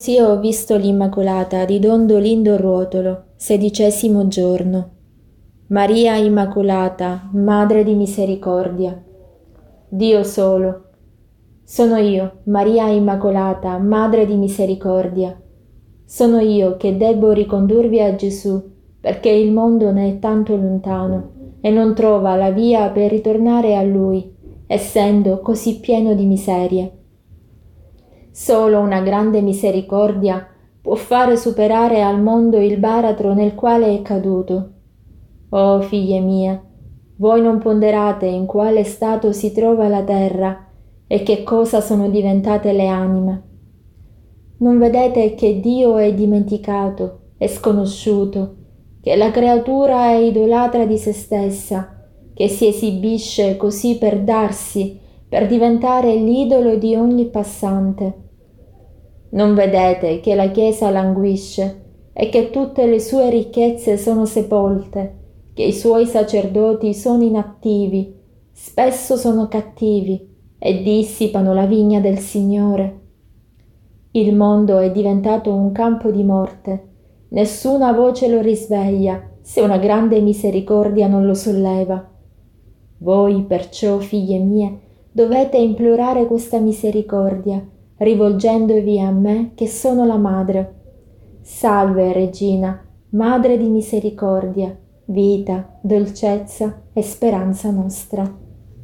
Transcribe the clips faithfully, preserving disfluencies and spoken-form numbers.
Sì, ho visto l'Immacolata, ridondo lindo ruotolo, sedicesimo giorno. Maria Immacolata, Madre di Misericordia. Dio solo. Sono io, Maria Immacolata, Madre di Misericordia. Sono io che debbo ricondurvi a Gesù, perché il mondo ne è tanto lontano e non trova la via per ritornare a Lui, essendo così pieno di miserie. Solo una grande misericordia può fare superare al mondo il baratro nel quale è caduto. Oh figlie mie, voi non ponderate in quale stato si trova la terra e che cosa sono diventate le anime. Non vedete che Dio è dimenticato, è sconosciuto, che la creatura è idolatra di se stessa, che si esibisce così per darsi, per diventare l'idolo di ogni passante. Non vedete che la Chiesa languisce e che tutte le sue ricchezze sono sepolte, che i suoi sacerdoti sono inattivi, spesso sono cattivi e dissipano la vigna del Signore. Il mondo è diventato un campo di morte, nessuna voce lo risveglia se una grande misericordia non lo solleva. Voi perciò, figlie mie, dovete implorare questa misericordia, rivolgendovi a me che sono la Madre. Salve, Regina, Madre di misericordia, vita, dolcezza e speranza nostra.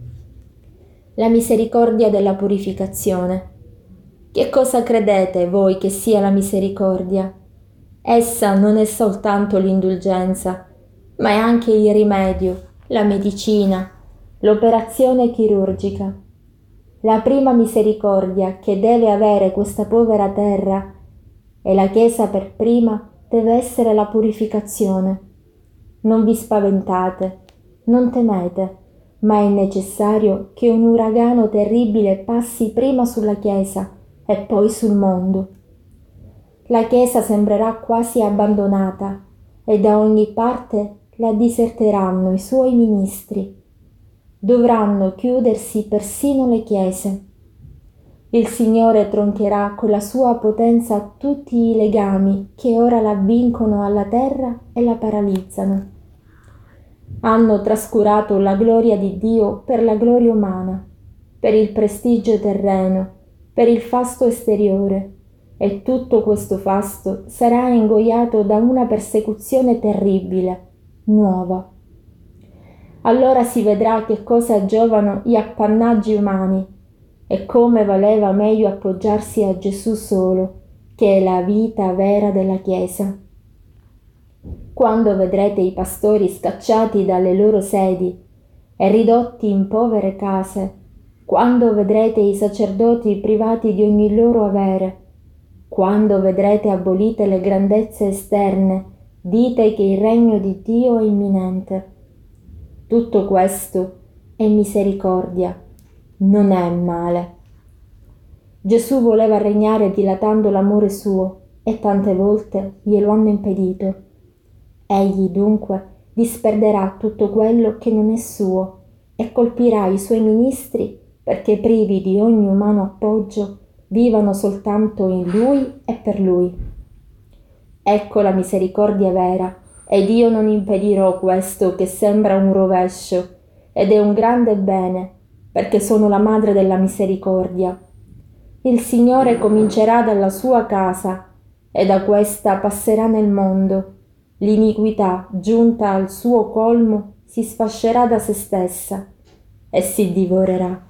La misericordia della purificazione. Che cosa credete voi che sia la misericordia? Essa non è soltanto l'indulgenza, ma è anche il rimedio, la medicina, l'operazione chirurgica. La prima misericordia che deve avere questa povera terra, e la Chiesa per prima, deve essere la purificazione. Non vi spaventate, non temete, ma è necessario che un uragano terribile passi prima sulla Chiesa e poi sul mondo. La Chiesa sembrerà quasi abbandonata e da ogni parte la diserteranno i suoi ministri. Dovranno chiudersi persino le chiese. Il Signore troncherà con la sua potenza tutti i legami che ora la vincono alla terra e la paralizzano. Hanno trascurato la gloria di Dio per la gloria umana, per il prestigio terreno, per il fasto esteriore, e tutto questo fasto sarà ingoiato da una persecuzione terribile, nuova. Allora si vedrà che cosa giovano gli appannaggi umani e come valeva meglio appoggiarsi a Gesù solo, che è la vita vera della Chiesa. Quando vedrete i pastori scacciati dalle loro sedi e ridotti in povere case, quando vedrete i sacerdoti privati di ogni loro avere, quando vedrete abolite le grandezze esterne, dite che il regno di Dio è imminente. Tutto questo è misericordia, non è male. Gesù voleva regnare dilatando l'amore suo e tante volte glielo hanno impedito. Egli dunque disperderà tutto quello che non è suo e colpirà i suoi ministri perché privi di ogni umano appoggio vivano soltanto in Lui e per Lui. Ecco la misericordia vera, ed io non impedirò questo che sembra un rovescio, ed è un grande bene, perché sono la madre della misericordia. Il Signore comincerà dalla sua casa, e da questa passerà nel mondo. L'iniquità, giunta al suo colmo, si sfascerà da se stessa e si divorerà.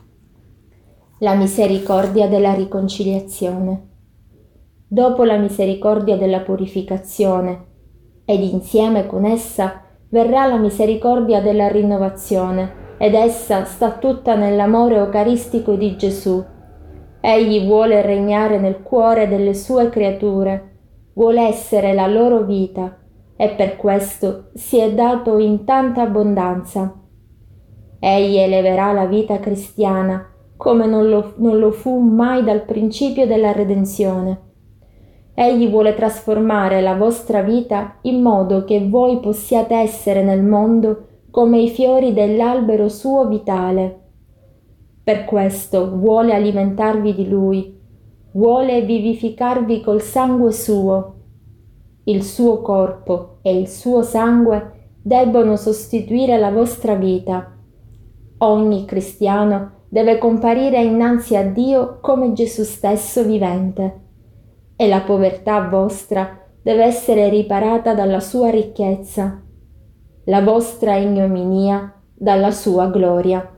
La misericordia della riconciliazione. Dopo la misericordia della purificazione, ed insieme con essa verrà la misericordia della rinnovazione, ed essa sta tutta nell'amore eucaristico di Gesù. Egli vuole regnare nel cuore delle sue creature, vuole essere la loro vita, e per questo si è dato in tanta abbondanza. Egli eleverà la vita cristiana come non lo, non lo fu mai dal principio della redenzione. Egli vuole trasformare la vostra vita in modo che voi possiate essere nel mondo come i fiori dell'albero suo vitale. Per questo vuole alimentarvi di Lui, vuole vivificarvi col sangue suo. Il suo corpo e il suo sangue debbono sostituire la vostra vita. Ogni cristiano deve comparire innanzi a Dio come Gesù stesso vivente, e la povertà vostra deve essere riparata dalla sua ricchezza, la vostra ignominia dalla sua gloria.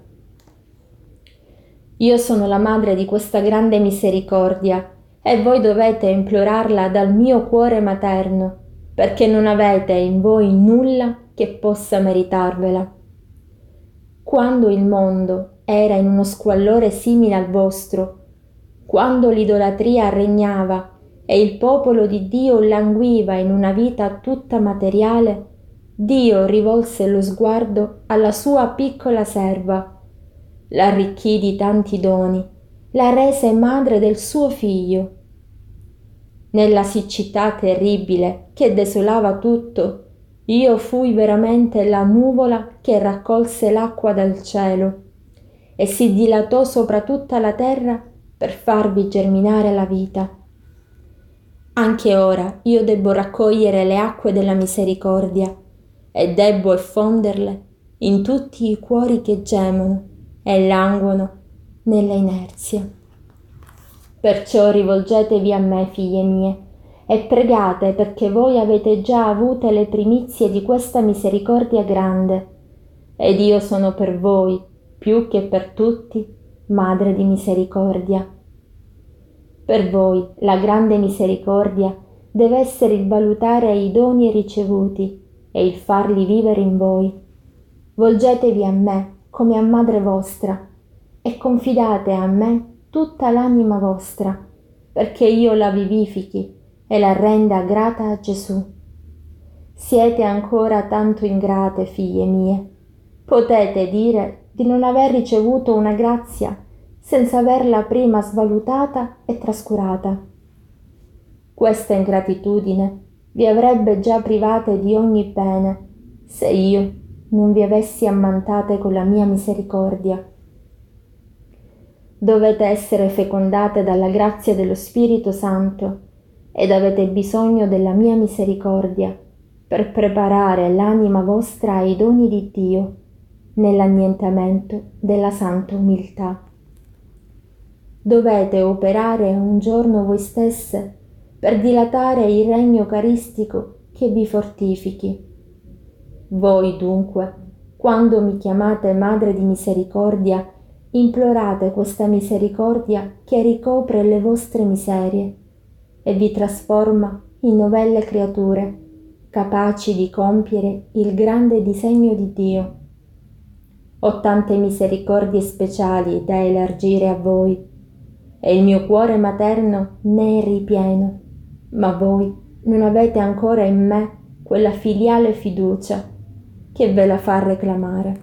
Io sono la madre di questa grande misericordia e voi dovete implorarla dal mio cuore materno, perché non avete in voi nulla che possa meritarvela. Quando il mondo era in uno squallore simile al vostro, quando l'idolatria regnava e il popolo di Dio languiva in una vita tutta materiale, Dio rivolse lo sguardo alla sua piccola serva, l'arricchì di tanti doni, la rese madre del suo figlio. Nella siccità terribile che desolava tutto, io fui veramente la nuvola che raccolse l'acqua dal cielo e si dilatò sopra tutta la terra per farvi germinare la vita. Anche ora io debbo raccogliere le acque della misericordia e debbo effonderle in tutti i cuori che gemono e languono nella inerzia. Perciò rivolgetevi a me, figlie mie, e pregate perché voi avete già avute le primizie di questa misericordia grande, ed io sono per voi, più che per tutti, madre di misericordia. Per voi la grande misericordia deve essere il valutare i doni ricevuti e il farli vivere in voi. Volgetevi a me come a madre vostra e confidate a me tutta l'anima vostra, perché io la vivifichi e la renda grata a Gesù. Siete ancora tanto ingrate, figlie mie. Potete dire di non aver ricevuto una grazia senza averla prima svalutata e trascurata. Questa ingratitudine vi avrebbe già private di ogni bene se io non vi avessi ammantate con la mia misericordia. Dovete essere fecondate dalla grazia dello Spirito Santo ed avete bisogno della mia misericordia per preparare l'anima vostra ai doni di Dio nell'annientamento della santa umiltà. Dovete operare un giorno voi stesse per dilatare il regno eucaristico che vi fortifichi. Voi dunque, quando mi chiamate Madre di Misericordia, implorate questa misericordia che ricopre le vostre miserie e vi trasforma in novelle creature, capaci di compiere il grande disegno di Dio. Ho tante misericordie speciali da elargire a voi, e il mio cuore materno ne è ripieno, ma voi non avete ancora in me quella filiale fiducia che ve la fa reclamare.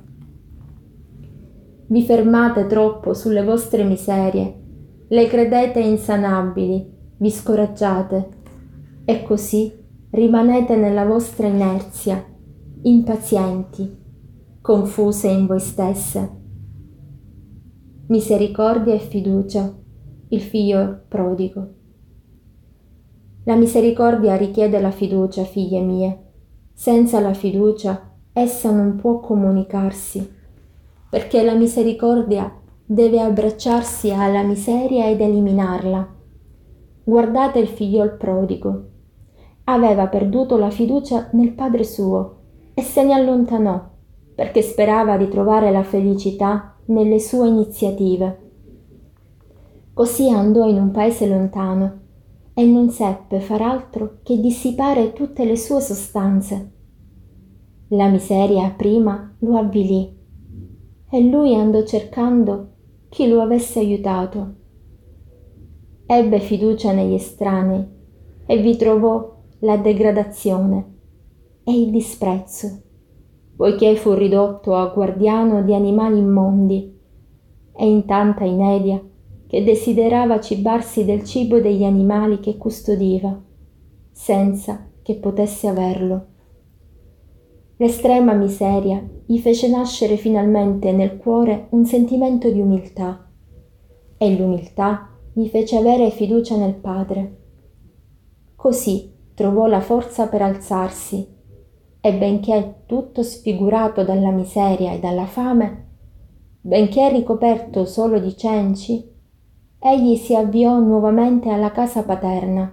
Vi fermate troppo sulle vostre miserie, le credete insanabili, vi scoraggiate e così rimanete nella vostra inerzia, impazienti, confuse in voi stesse. Misericordia e fiducia, il figlio prodigo. La misericordia richiede la fiducia, figlie mie. Senza la fiducia essa non può comunicarsi, perché la misericordia deve abbracciarsi alla miseria ed eliminarla. Guardate il figliol prodigo. Aveva perduto la fiducia nel padre suo e se ne allontanò, perché sperava di trovare la felicità nelle sue iniziative. Così andò in un paese lontano e non seppe far altro che dissipare tutte le sue sostanze. La miseria prima lo avvilì e lui andò cercando chi lo avesse aiutato. Ebbe fiducia negli estranei e vi trovò la degradazione e il disprezzo, poiché fu ridotto a guardiano di animali immondi e in tanta inedia che desiderava cibarsi del cibo degli animali che custodiva, senza che potesse averlo. L'estrema miseria gli fece nascere finalmente nel cuore un sentimento di umiltà, e l'umiltà gli fece avere fiducia nel Padre. Così trovò la forza per alzarsi e benché tutto sfigurato dalla miseria e dalla fame, benché ricoperto solo di cenci, egli si avviò nuovamente alla casa paterna.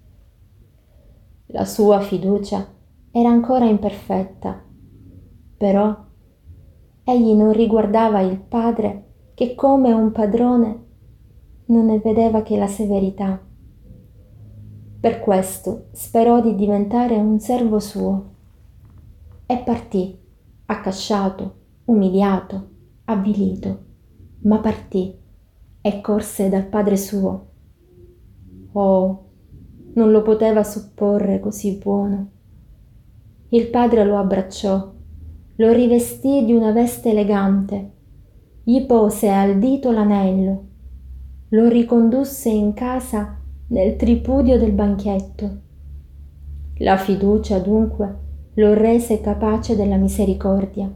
La sua fiducia era ancora imperfetta, però egli non riguardava il padre che come un padrone non ne vedeva che la severità. Per questo sperò di diventare un servo suo e partì, accasciato, umiliato, avvilito, ma partì e corse dal padre suo. Oh, non lo poteva supporre così buono. Il padre lo abbracciò, lo rivestì di una veste elegante, gli pose al dito l'anello, lo ricondusse in casa nel tripudio del banchetto. La fiducia, dunque, lo rese capace della misericordia.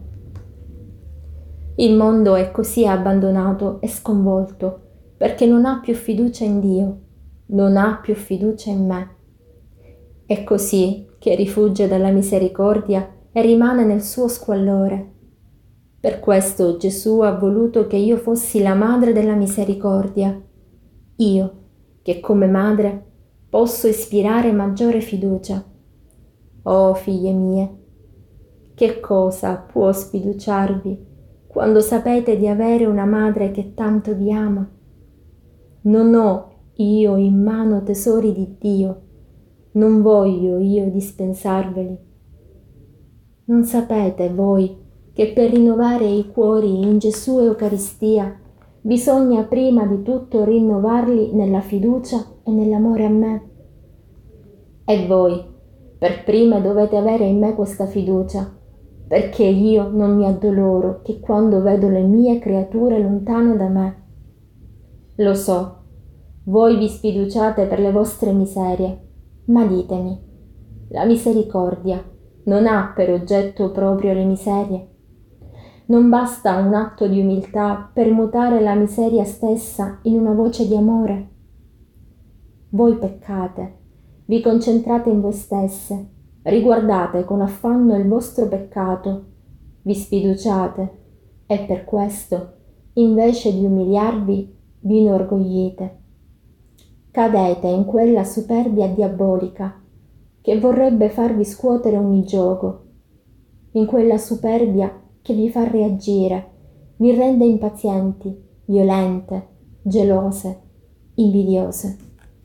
Il mondo è così abbandonato e sconvolto perché non ha più fiducia in Dio, non ha più fiducia in me. È così che rifugge dalla misericordia e rimane nel suo squallore. Per questo Gesù ha voluto che io fossi la madre della misericordia, io che come madre posso ispirare maggiore fiducia. Oh figlie mie, che cosa può sfiduciarvi quando sapete di avere una madre che tanto vi ama? Non ho io in mano tesori di Dio, non voglio io dispensarveli. Non sapete voi che per rinnovare i cuori in Gesù Eucaristia bisogna prima di tutto rinnovarli nella fiducia e nell'amore a me? E voi per prime dovete avere in me questa fiducia, perché io non mi addoloro che quando vedo le mie creature lontane da me. Lo so, voi vi sfiduciate per le vostre miserie, ma ditemi, la misericordia non ha per oggetto proprio le miserie? Non basta un atto di umiltà per mutare la miseria stessa in una voce di amore? Voi peccate, vi concentrate in voi stesse, riguardate con affanno il vostro peccato, vi sfiduciate e per questo, invece di umiliarvi, vi inorgoglite. Cadete in quella superbia diabolica che vorrebbe farvi scuotere ogni gioco, in quella superbia che vi fa reagire, vi rende impazienti, violente, gelose, invidiose.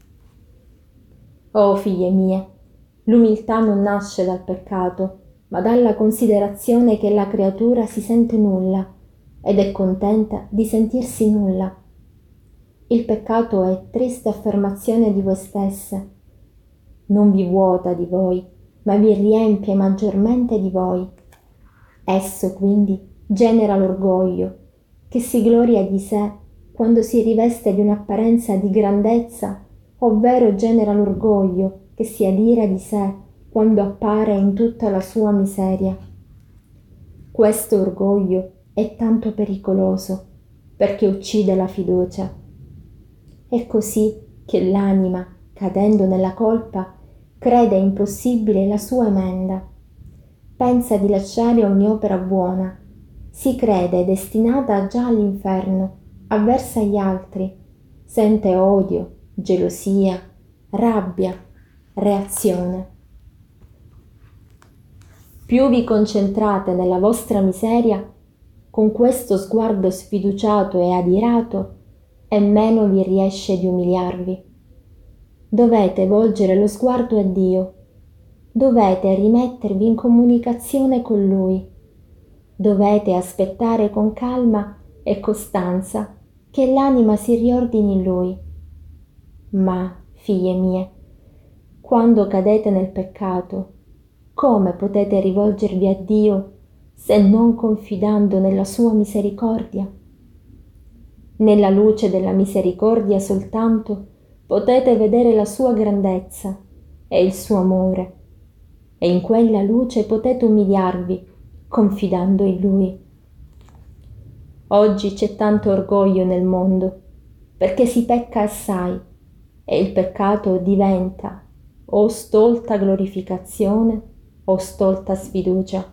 Oh figlie mie, l'umiltà non nasce dal peccato, ma dalla considerazione che la creatura si sente nulla ed è contenta di sentirsi nulla. Il peccato è triste affermazione di voi stesse. Non vi vuota di voi, ma vi riempie maggiormente di voi. Esso quindi genera l'orgoglio, che si gloria di sé quando si riveste di un'apparenza di grandezza, ovvero genera l'orgoglio che si adira di sé quando appare in tutta la sua miseria. Questo orgoglio è tanto pericoloso perché uccide la fiducia. È così che l'anima, cadendo nella colpa, crede impossibile la sua emenda. Pensa di lasciare ogni opera buona, si crede destinata già all'inferno, avversa agli altri, sente odio, gelosia, rabbia, reazione. Più vi concentrate nella vostra miseria, con questo sguardo sfiduciato e adirato, e meno vi riesce di umiliarvi. Dovete volgere lo sguardo a Dio, dovete rimettervi in comunicazione con Lui, dovete aspettare con calma e costanza che l'anima si riordini in Lui. Ma, figlie mie, quando cadete nel peccato, come potete rivolgervi a Dio se non confidando nella sua misericordia? Nella luce della misericordia soltanto potete vedere la sua grandezza e il suo amore, e in quella luce potete umiliarvi confidando in Lui. Oggi c'è tanto orgoglio nel mondo, perché si pecca assai e il peccato diventa o stolta glorificazione o stolta sfiducia.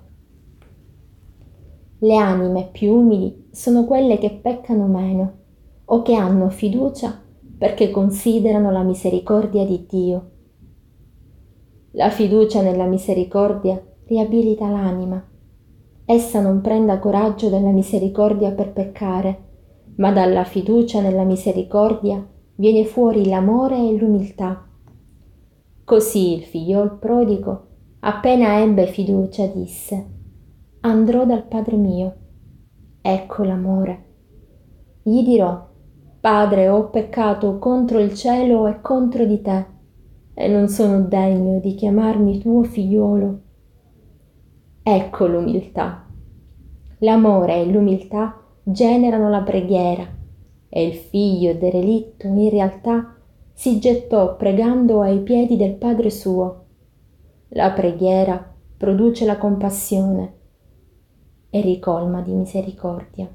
Le anime più umili sono quelle che peccano meno o che hanno fiducia perché considerano la misericordia di Dio. La fiducia nella misericordia riabilita l'anima. Essa non prenda coraggio della misericordia per peccare, ma dalla fiducia nella misericordia viene fuori l'amore e l'umiltà. Così il figliol prodigo, appena ebbe fiducia, disse: andrò dal padre mio. Ecco l'amore. Gli dirò: Padre, ho peccato contro il cielo e contro di te, e non sono degno di chiamarmi tuo figliuolo. Ecco l'umiltà. L'amore e l'umiltà generano la preghiera, e il figlio derelitto in realtà si gettò pregando ai piedi del Padre suo. La preghiera produce la compassione e ricolma di misericordia.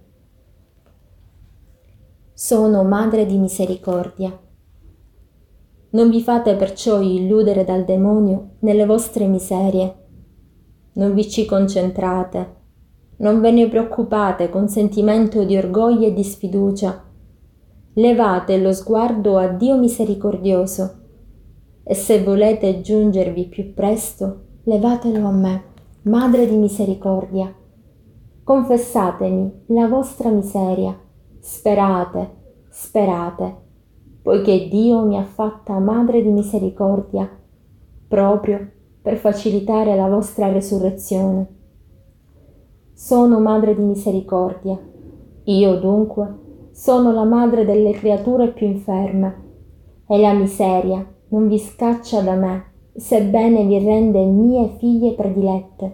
Sono madre di misericordia. Non vi fate perciò illudere dal demonio nelle vostre miserie. Non vi ci concentrate, non ve ne preoccupate con sentimento di orgoglio e di sfiducia. Levate lo sguardo a Dio misericordioso e se volete giungervi più presto, levatelo a me, Madre di misericordia. Confessatemi la vostra miseria, sperate, sperate, poiché Dio mi ha fatta Madre di misericordia, proprio per facilitare la vostra resurrezione. Sono Madre di misericordia, io dunque sono la madre delle creature più inferme, e la miseria non vi scaccia da me, sebbene vi rende mie figlie predilette.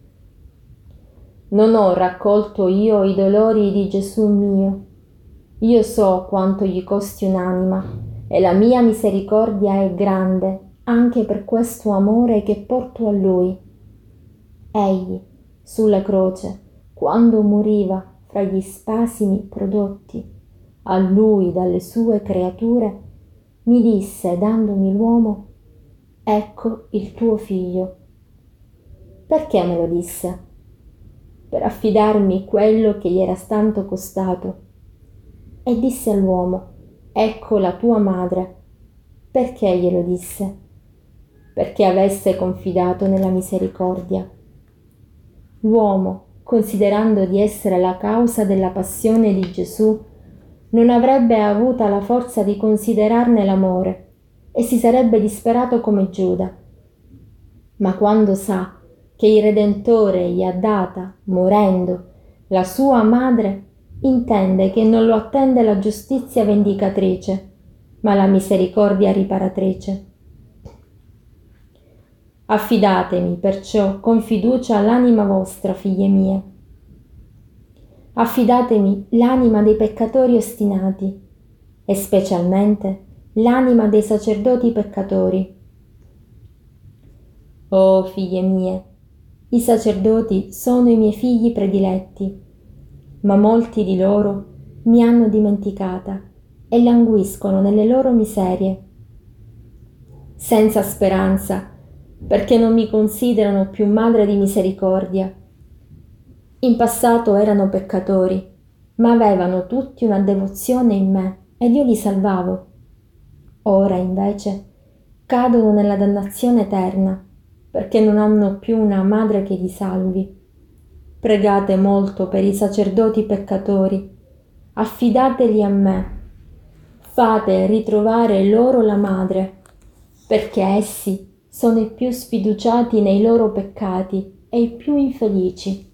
Non ho raccolto io i dolori di Gesù mio. Io so quanto gli costi un'anima, e la mia misericordia è grande anche per questo amore che porto a Lui. Egli, sulla croce, quando moriva fra gli spasimi prodotti a Lui dalle sue creature, mi disse, dandomi l'uomo: ecco il tuo figlio. Perché me lo disse? Per affidarmi quello che gli era tanto costato. E disse all'uomo: ecco la tua madre. Perché glielo disse? Perché avesse confidato nella misericordia. L'uomo, considerando di essere la causa della passione di Gesù, non avrebbe avuta la forza di considerarne l'amore e si sarebbe disperato come Giuda. Ma quando sa che il Redentore gli ha data, morendo, la sua madre, intende che non lo attende la giustizia vendicatrice, ma la misericordia riparatrice. Affidatemi perciò con fiducia l'anima vostra, figlie mie. Affidatemi l'anima dei peccatori ostinati e specialmente l'anima dei sacerdoti peccatori. Oh figlie mie, i sacerdoti sono i miei figli prediletti, ma molti di loro mi hanno dimenticata e languiscono nelle loro miserie, senza speranza, perché non mi considerano più madre di misericordia. In passato erano peccatori, ma avevano tutti una devozione in me ed io li salvavo. Ora invece cadono nella dannazione eterna, perché non hanno più una madre che li salvi. Pregate molto per i sacerdoti peccatori, affidateli a me, fate ritrovare loro la madre, perché essi sono i più sfiduciati nei loro peccati e i più infelici.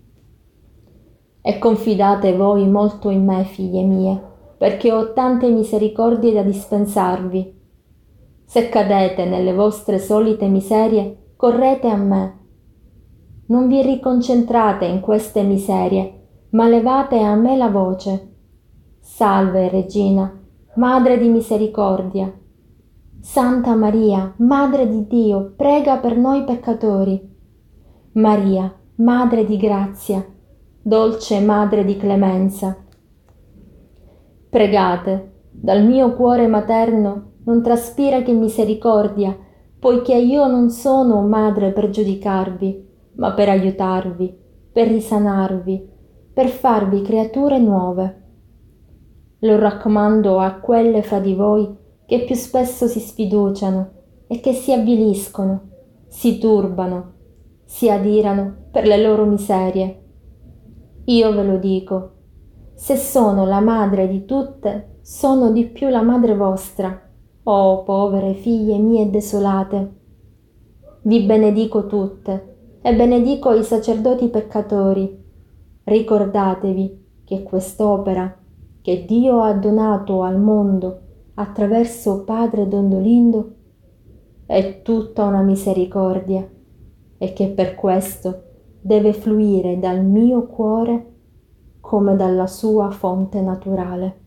E confidate voi molto in me, figlie mie, perché ho tante misericordie da dispensarvi. Se cadete nelle vostre solite miserie, correte a me. Non vi riconcentrate in queste miserie, ma levate a me la voce. Salve, Regina, Madre di misericordia. Santa Maria, Madre di Dio, prega per noi peccatori. Maria, Madre di grazia, dolce Madre di clemenza. Pregate, Dal mio cuore materno non traspira che misericordia, poiché io non sono madre per giudicarvi, ma per aiutarvi, per risanarvi, per farvi creature nuove. Lo raccomando a quelle fra di voi che più spesso si sfiduciano e che si avviliscono, si turbano, si adirano per le loro miserie. Io ve lo dico, se sono la madre di tutte, sono di più la madre vostra, oh povere figlie mie desolate. Vi benedico tutte e benedico i sacerdoti peccatori. Ricordatevi che quest'opera che Dio ha donato al mondo attraverso Padre Dondolindo è tutta una misericordia e che per questo deve fluire dal mio cuore come dalla sua fonte naturale.